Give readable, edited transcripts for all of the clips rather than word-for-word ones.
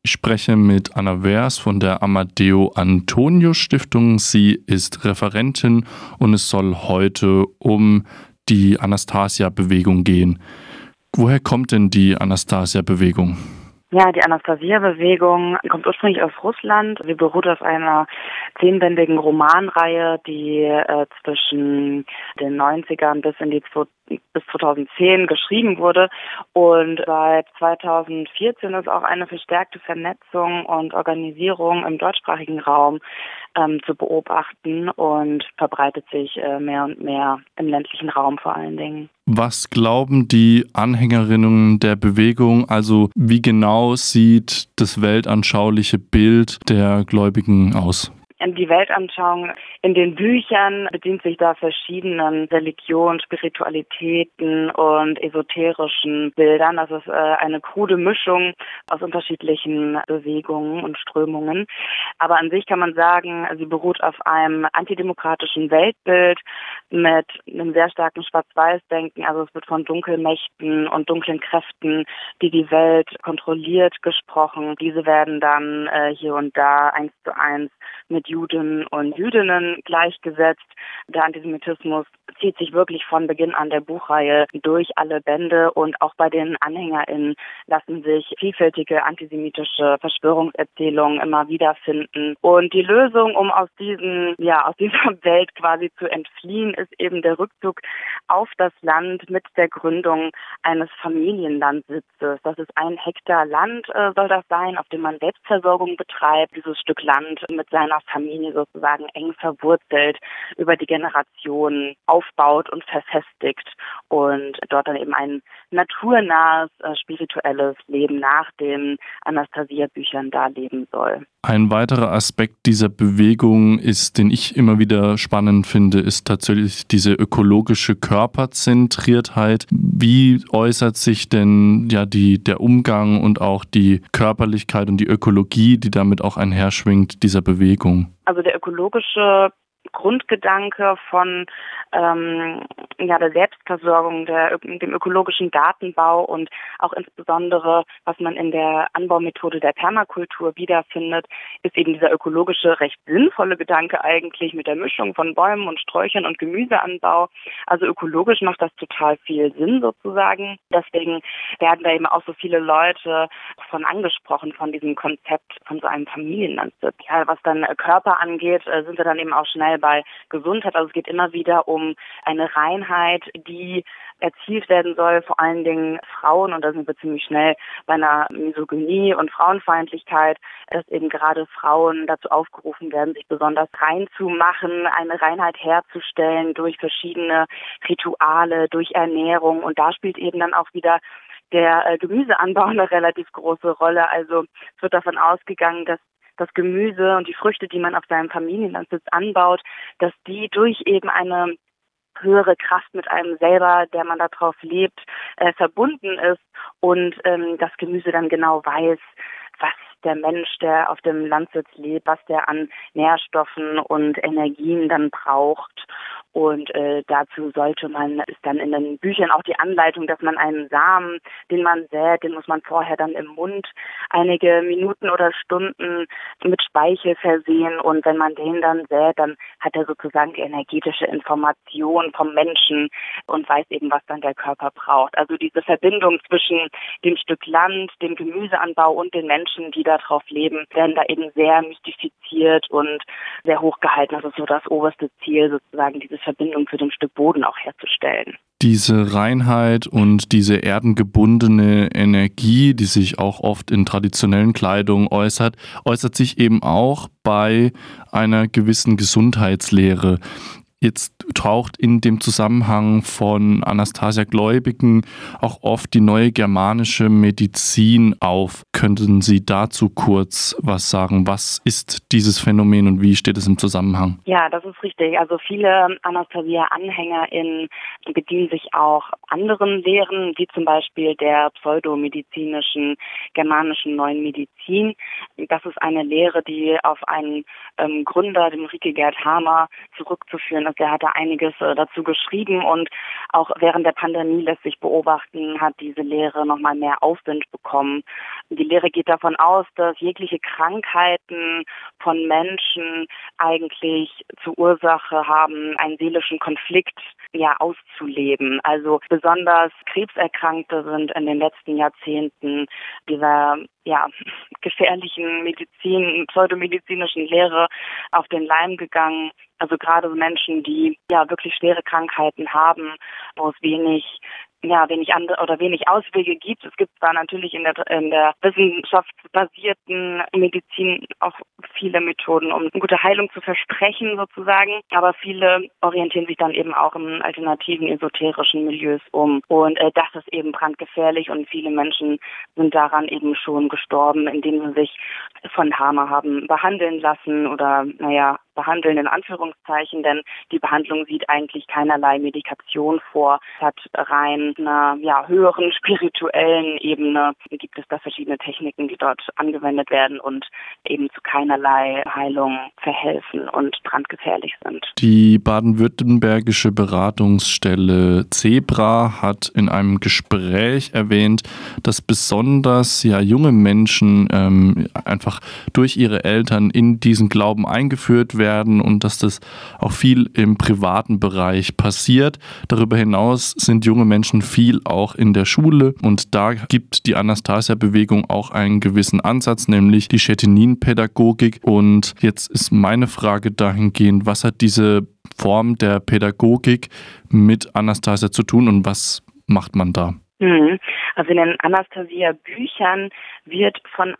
Ich spreche mit Anna Wers von der Amadeo Antonio Stiftung. Sie ist Referentin und es soll heute um die Anastasia-Bewegung gehen. Woher kommt denn die Anastasia-Bewegung? Ja, die Anastasia-Bewegung kommt ursprünglich aus Russland. Sie beruht auf einer 10-bändigen Romanreihe, die zwischen den 90ern bis 2010 geschrieben wurde. Und seit 2014 ist auch eine verstärkte Vernetzung und Organisierung im deutschsprachigen Raum zu beobachten und verbreitet sich mehr und mehr im ländlichen Raum vor allen Dingen. Was glauben die Anhängerinnen der Bewegung? Also wie genau sieht das weltanschauliche Bild der Gläubigen aus? Die Weltanschauung in den Büchern bedient sich da verschiedenen Religionen, Spiritualitäten und esoterischen Bildern. Das ist eine krude Mischung aus unterschiedlichen Bewegungen und Strömungen. Aber an sich kann man sagen, sie beruht auf einem antidemokratischen Weltbild mit einem sehr starken Schwarz-Weiß-Denken. Also es wird von Dunkelmächten und dunklen Kräften, die die Welt kontrolliert, gesprochen. Diese werden dann hier und da 1:1 mit Juden und Jüdinnen gleichgesetzt. Der Antisemitismus zieht sich wirklich von Beginn an der Buchreihe durch alle Bände und auch bei den AnhängerInnen lassen sich vielfältige antisemitische Verschwörungserzählungen immer wieder finden. Und die Lösung, um aus dieser Welt quasi zu entfliehen, ist eben der Rückzug auf das Land mit der Gründung eines Familienlandsitzes. Das ist 1 Hektar Land, soll das sein, auf dem man Selbstversorgung betreibt. Dieses Stück Land mit seiner Familie sozusagen eng verwurzelt, über die Generationen aufbaut und verfestigt und dort dann eben ein naturnahes, spirituelles Leben nach den Anastasia-Büchern da leben soll. Ein weiterer Aspekt dieser Bewegung ist, den ich immer wieder spannend finde, ist tatsächlich diese ökologische Körperzentriertheit. Wie äußert sich denn der Umgang und auch die Körperlichkeit und die Ökologie, die damit auch einherschwingt, dieser Bewegung? Also der ökologische Grundgedanke von der Selbstversorgung, dem ökologischen Gartenbau und auch insbesondere, was man in der Anbaumethode der Permakultur wiederfindet, ist eben dieser ökologische, recht sinnvolle Gedanke eigentlich mit der Mischung von Bäumen und Sträuchern und Gemüseanbau. Also ökologisch macht das total viel Sinn sozusagen. Deswegen werden da eben auch so viele Leute von angesprochen, von diesem Konzept von so einem Familienlandsitz. Ja, was dann Körper angeht, sind wir dann eben auch schnell bei Gesundheit. Also es geht immer wieder um eine Reinheit, die erzielt werden soll, vor allen Dingen Frauen, und da sind wir ziemlich schnell bei einer Misogynie und Frauenfeindlichkeit, dass eben gerade Frauen dazu aufgerufen werden, sich besonders rein zu machen, eine Reinheit herzustellen durch verschiedene Rituale, durch Ernährung, und da spielt eben dann auch wieder der Gemüseanbau eine relativ große Rolle. Also es wird davon ausgegangen, dass das Gemüse und die Früchte, die man auf seinem Familienlandsitz anbaut, dass die durch eben eine höhere Kraft mit einem selber, der man darauf lebt, verbunden ist und das Gemüse dann genau weiß, was der Mensch, der auf dem Landsitz lebt, was der an Nährstoffen und Energien dann braucht. Und dazu ist dann in den Büchern auch die Anleitung, dass man einen Samen, den man sät, den muss man vorher dann im Mund einige Minuten oder Stunden mit Speichel versehen. Und wenn man den dann sät, dann hat er sozusagen die energetische Information vom Menschen und weiß eben, was dann der Körper braucht. Also diese Verbindung zwischen dem Stück Land, dem Gemüseanbau und den Menschen, die darauf leben, werden da eben sehr mystifiziert und sehr hochgehalten. Das ist so das oberste Ziel, sozusagen diese Verbindung zu dem Stück Boden auch herzustellen. Diese Reinheit und diese erdengebundene Energie, die sich auch oft in traditionellen Kleidung äußert sich eben auch bei einer gewissen Gesundheitslehre. Jetzt taucht in dem Zusammenhang von Anastasia-Gläubigen auch oft die neue germanische Medizin auf. Könnten Sie dazu kurz was sagen? Was ist dieses Phänomen und wie steht es im Zusammenhang? Ja, das ist richtig. Also viele Anastasia-AnhängerInnen bedienen sich auch anderen Lehren, wie zum Beispiel der pseudomedizinischen germanischen neuen Medizin. das ist eine Lehre, die auf einen Gründer, den Rieke Gerd Hamer, zurückzuführen ist. Der hatte einiges dazu geschrieben und auch während der Pandemie lässt sich beobachten, hat diese Lehre nochmal mehr Aufwind bekommen. Die Lehre geht davon aus, dass jegliche Krankheiten von Menschen eigentlich zur Ursache haben, einen seelischen Konflikt auszuleben. Also besonders Krebserkrankte sind in den letzten Jahrzehnten dieser gefährlichen pseudomedizinischen Lehre auf den Leim gegangen. Also gerade Menschen, die wirklich schwere Krankheiten haben, wo es wenig Auswege gibt. Es gibt zwar natürlich in der wissenschaftsbasierten Medizin auch viele Methoden, um eine gute Heilung zu versprechen sozusagen, aber viele orientieren sich dann eben auch in alternativen esoterischen Milieus um. Und das ist eben brandgefährlich und viele Menschen sind daran eben schon gestorben, indem sie sich von Hamer haben behandeln lassen oder behandeln in Anführungszeichen, denn die Behandlung sieht eigentlich keinerlei Medikation vor. Es hat rein einer höheren spirituellen Ebene gibt es da verschiedene Techniken, die dort angewendet werden und eben zu keinerlei Heilung verhelfen und brandgefährlich sind. Die baden-württembergische Beratungsstelle Zebra hat in einem Gespräch erwähnt, dass besonders junge Menschen einfach durch ihre Eltern in diesen Glauben eingeführt werden und dass das auch viel im privaten Bereich passiert. Darüber hinaus sind junge Menschen viel auch in der Schule und da gibt die Anastasia-Bewegung auch einen gewissen Ansatz, nämlich die Schettinin-Pädagogik. Und jetzt ist meine Frage dahingehend, was hat diese Form der Pädagogik mit Anastasia zu tun und was macht man da? Also in den Anastasia-Büchern wird von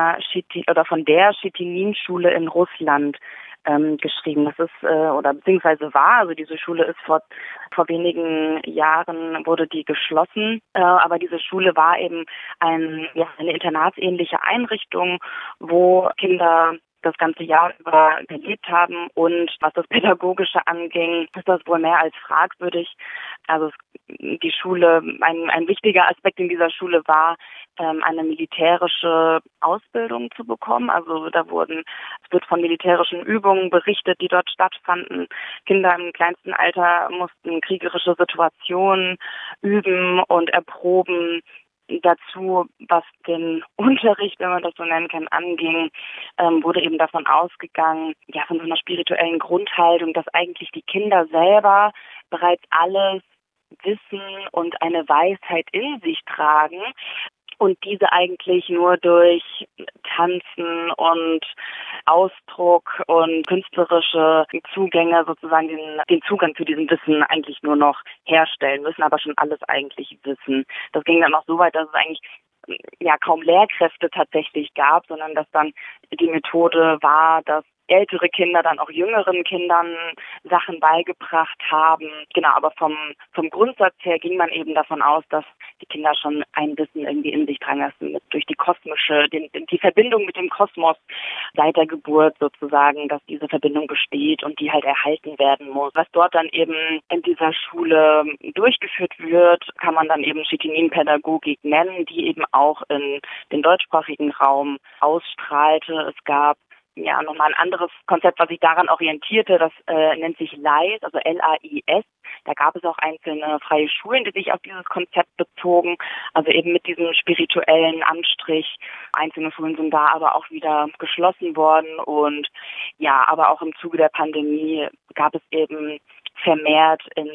der Schettinin-Schule in Russland geschrieben. Das ist beziehungsweise war, also diese Schule ist vor wenigen Jahren wurde die geschlossen, aber diese Schule war eben eine internatsähnliche Einrichtung, wo Kinder das ganze Jahr über gelebt haben und was das Pädagogische anging, ist das wohl mehr als fragwürdig. Also die Schule, ein wichtiger Aspekt in dieser Schule war, eine militärische Ausbildung zu bekommen. Also es wird von militärischen Übungen berichtet, die dort stattfanden. Kinder im kleinsten Alter mussten kriegerische Situationen üben und erproben. Dazu, was den Unterricht, wenn man das so nennen kann, anging, wurde eben davon ausgegangen, von so einer spirituellen Grundhaltung, dass eigentlich die Kinder selber bereits alles wissen und eine Weisheit in sich tragen und diese eigentlich nur durch Tanzen und Ausdruck und künstlerische Zugänge sozusagen den Zugang zu diesem Wissen eigentlich nur noch herstellen müssen, aber schon alles eigentlich wissen. Das ging dann auch so weit, dass es eigentlich kaum Lehrkräfte tatsächlich gab, sondern dass dann die Methode war, dass ältere Kinder dann auch jüngeren Kindern Sachen beigebracht haben. Genau, aber vom Grundsatz her ging man eben davon aus, dass die Kinder schon ein Wissen irgendwie in sich tragen lassen, durch die Verbindung mit dem Kosmos seit der Geburt sozusagen, dass diese Verbindung besteht und die halt erhalten werden muss. Was dort dann eben in dieser Schule durchgeführt wird, kann man dann eben Schettinin-Pädagogik nennen, die eben auch in den deutschsprachigen Raum ausstrahlte. Es gab nochmal ein anderes Konzept, was sich daran orientierte, das nennt sich LAIS, also LAIS. Da gab es auch einzelne freie Schulen, die sich auf dieses Konzept bezogen, also eben mit diesem spirituellen Anstrich. Einzelne Schulen sind da aber auch wieder geschlossen worden und aber auch im Zuge der Pandemie gab es eben vermehrt in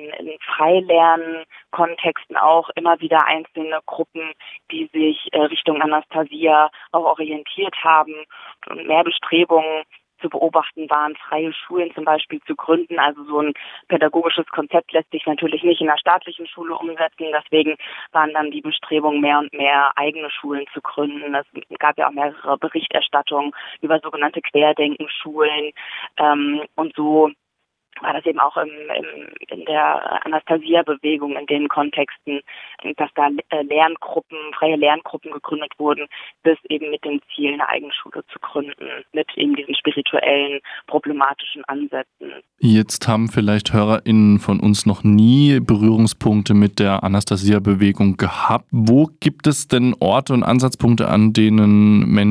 Freilernkontexten auch immer wieder einzelne Gruppen, die sich Richtung Anastasia auch orientiert haben und mehr Bestrebungen zu beobachten waren, freie Schulen zum Beispiel zu gründen. Also so ein pädagogisches Konzept lässt sich natürlich nicht in einer staatlichen Schule umsetzen. Deswegen waren dann die Bestrebungen, mehr und mehr eigene Schulen zu gründen. Es gab ja auch mehrere Berichterstattungen über sogenannte Querdenkenschulen und so war das eben auch in der Anastasia-Bewegung in den Kontexten, dass da freie Lerngruppen gegründet wurden, bis eben mit dem Ziel, eine eigene Schule zu gründen, mit eben diesen spirituellen, problematischen Ansätzen. Jetzt haben vielleicht HörerInnen von uns noch nie Berührungspunkte mit der Anastasia-Bewegung gehabt. Wo gibt es denn Orte und Ansatzpunkte, an denen Mensch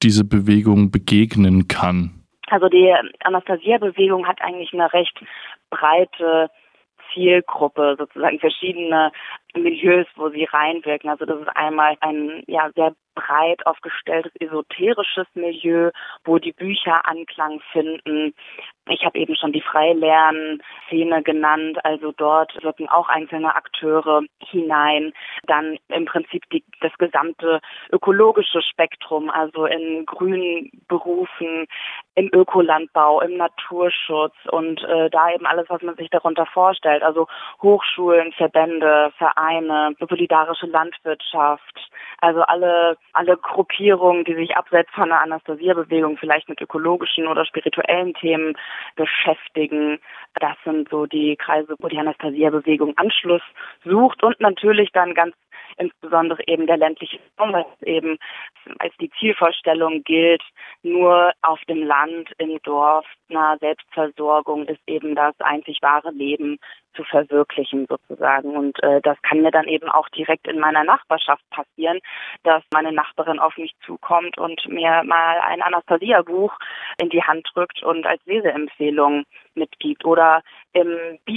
diese Bewegung begegnen kann? Also die Anastasia-Bewegung hat eigentlich eine recht breite Zielgruppe, sozusagen verschiedene Milieus, wo sie reinwirken. Also das ist einmal ein sehr breit aufgestelltes esoterisches Milieu, wo die Bücher Anklang finden. Ich habe eben schon die Freilern-Szene genannt, also dort wirken auch einzelne Akteure hinein. Dann im Prinzip das gesamte ökologische Spektrum, also in grünen Berufen, im Ökolandbau, im Naturschutz und da eben alles, was man sich darunter vorstellt. Also Hochschulen, Verbände, Vereine, solidarische Landwirtschaft, also alle Gruppierungen, die sich abseits von der Anastasia-Bewegung vielleicht mit ökologischen oder spirituellen Themen beschäftigen. Das sind so die Kreise, wo die Anastasia-Bewegung Anschluss sucht und natürlich dann ganz insbesondere eben der ländliche Raum, was eben als die Zielvorstellung gilt, nur auf dem Land, im Dorf, einer Selbstversorgung ist eben das einzig wahre Leben zu verwirklichen sozusagen. Und das kann mir dann eben auch direkt in meiner Nachbarschaft passieren, dass meine Nachbarin auf mich zukommt und mir mal ein Anastasia-Buch in die Hand drückt und als Leseempfehlung mitgibt. Oder im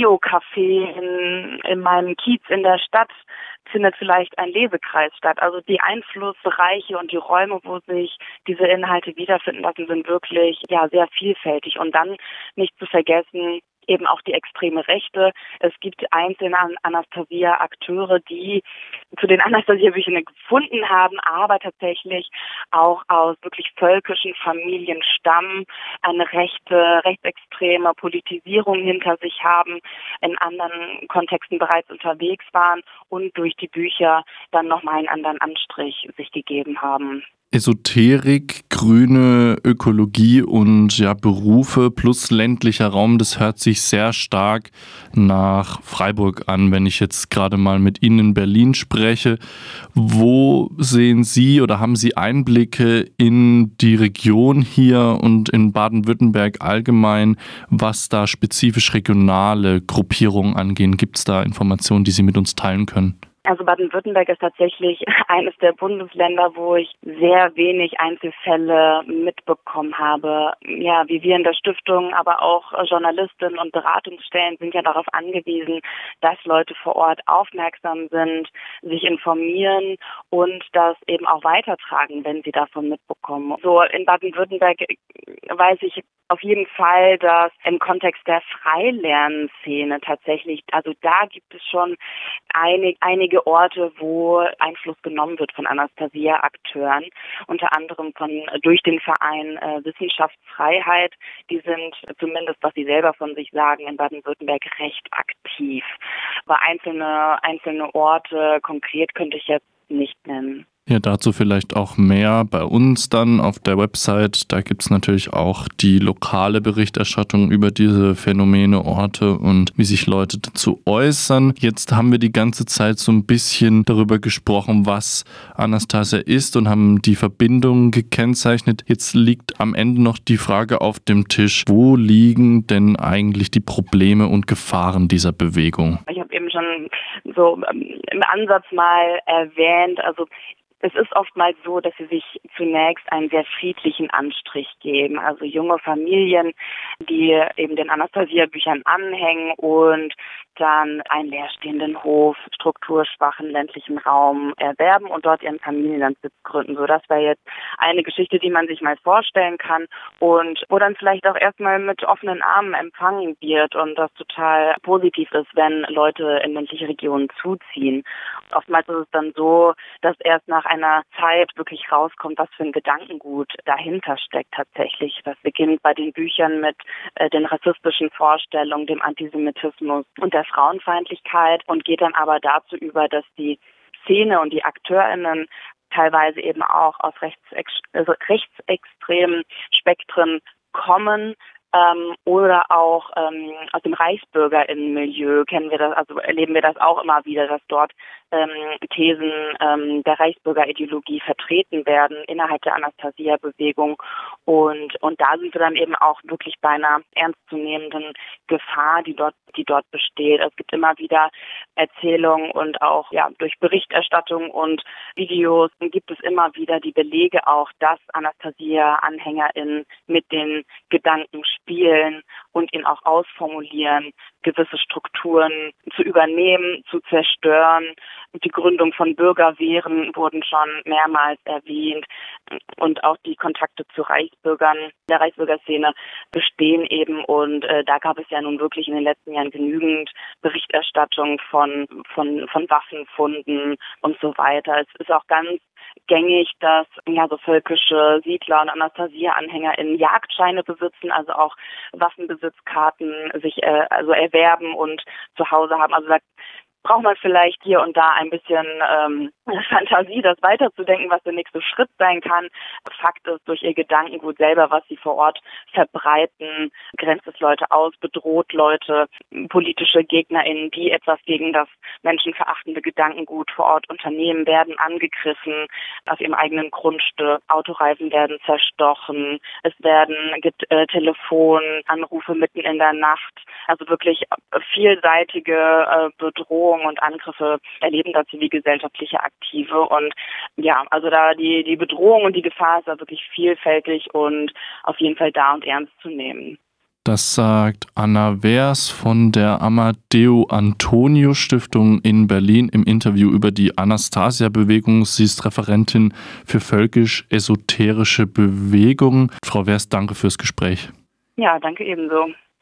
Bio-Café in meinem Kiez in der Stadt findet vielleicht ein Lesekreis statt. Also die Einflussbereiche und die Räume, wo sich diese Inhalte wiederfinden lassen, sind wirklich sehr vielfältig. Und dann nicht zu vergessen, eben auch die extreme Rechte. Es gibt einzelne Anastasia-Akteure, die zu den Anastasia-Büchern gefunden haben, aber tatsächlich auch aus wirklich völkischen Familien stammen, eine rechtsextreme Politisierung hinter sich haben, in anderen Kontexten bereits unterwegs waren und durch die Bücher dann nochmal einen anderen Anstrich sich gegeben haben. Esoterik, grüne Ökologie und Berufe plus ländlicher Raum, das hört sich sehr stark nach Freiburg an, wenn ich jetzt gerade mal mit Ihnen in Berlin spreche. Wo sehen Sie oder haben Sie Einblicke in die Region hier und in Baden-Württemberg allgemein, was da spezifisch regionale Gruppierungen angehen? Gibt es da Informationen, die Sie mit uns teilen können? Also Baden-Württemberg ist tatsächlich eines der Bundesländer, wo ich sehr wenig Einzelfälle mitbekommen habe. Ja, wie wir in der Stiftung, aber auch Journalistinnen und Beratungsstellen sind ja darauf angewiesen, dass Leute vor Ort aufmerksam sind, sich informieren und das eben auch weitertragen, wenn sie davon mitbekommen. So in Baden-Württemberg weiß ich auf jeden Fall, dass im Kontext der Freilernszene tatsächlich, also da gibt es schon einige Orte, wo Einfluss genommen wird von Anastasia-Akteuren, unter anderem durch den Verein Wissenschaftsfreiheit. Die sind zumindest, was sie selber von sich sagen, in Baden-Württemberg recht aktiv. Aber einzelne Orte konkret könnte ich jetzt nicht nennen. Ja, dazu vielleicht auch mehr bei uns dann auf der Website. Da gibt es natürlich auch die lokale Berichterstattung über diese Phänomene, Orte und wie sich Leute dazu äußern. Jetzt haben wir die ganze Zeit so ein bisschen darüber gesprochen, was Anastasia ist und haben die Verbindungen gekennzeichnet. Jetzt liegt am Ende noch die Frage auf dem Tisch, wo liegen denn eigentlich die Probleme und Gefahren dieser Bewegung? Ich habe eben schon so im Ansatz mal erwähnt, also es ist oftmals so, dass sie sich zunächst einen sehr friedlichen Anstrich geben. Also junge Familien, die eben den Anastasia-Büchern anhängen und dann einen leerstehenden Hof, strukturschwachen ländlichen Raum erwerben und dort ihren Familienlandsitz gründen. So, das wäre jetzt eine Geschichte, die man sich mal vorstellen kann und wo dann vielleicht auch erstmal mit offenen Armen empfangen wird und das total positiv ist, wenn Leute in ländliche Regionen zuziehen. Oftmals ist es dann so, dass erst nach einer Zeit wirklich rauskommt, was für ein Gedankengut dahinter steckt tatsächlich. Das beginnt bei den Büchern mit den rassistischen Vorstellungen, dem Antisemitismus und der Frauenfeindlichkeit und geht dann aber dazu über, dass Szene und die AkteurInnen teilweise eben auch aus rechtsextremen Spektren kommen, oder auch aus dem ReichsbürgerInnen-Milieu erleben wir das auch immer wieder, dass dort Thesen der Reichsbürgerideologie vertreten werden innerhalb der Anastasia-Bewegung. Und da sind wir dann eben auch wirklich bei einer ernstzunehmenden Gefahr, die dort besteht. Es gibt immer wieder Erzählungen und auch durch Berichterstattung und Videos gibt es immer wieder die Belege auch, dass Anastasia-AnhängerInnen mit den Gedanken spielen und ihn auch ausformulieren, gewisse Strukturen zu übernehmen, zu zerstören. Die Gründung von Bürgerwehren wurden schon mehrmals erwähnt und auch die Kontakte zu Reichsbürgern, der Reichsbürgerszene bestehen eben und da gab es ja nun wirklich in den letzten Jahren genügend Berichterstattung von Waffenfunden und so weiter. Es ist auch ganz gängig, dass so völkische Siedler und Anastasia-AnhängerInnen Jagdscheine besitzen, also auch Waffenbesitzkarten sich erwerben und zu Hause haben. Also da braucht man vielleicht hier und da ein bisschen Fantasie, das weiterzudenken, was der nächste Schritt sein kann. Fakt ist, durch ihr Gedankengut selber, was sie vor Ort verbreiten, grenzt es Leute aus, bedroht Leute, politische GegnerInnen, die etwas gegen das menschenverachtende Gedankengut vor Ort unternehmen, werden angegriffen auf ihrem eigenen Grundstück. Autoreifen werden zerstochen. Es gibt Telefonanrufe mitten in der Nacht. Also wirklich vielseitige Bedrohungen und Angriffe erleben da zivilgesellschaftliche Aktive und also da die Bedrohung und die Gefahr ist da wirklich vielfältig und auf jeden Fall da und ernst zu nehmen. Das sagt Anna Wehrs von der Amadeo Antonio Stiftung in Berlin im Interview über die Anastasia-Bewegung. Sie ist Referentin für völkisch-esoterische Bewegungen. Frau Wehrs, danke fürs Gespräch. Ja, danke ebenso.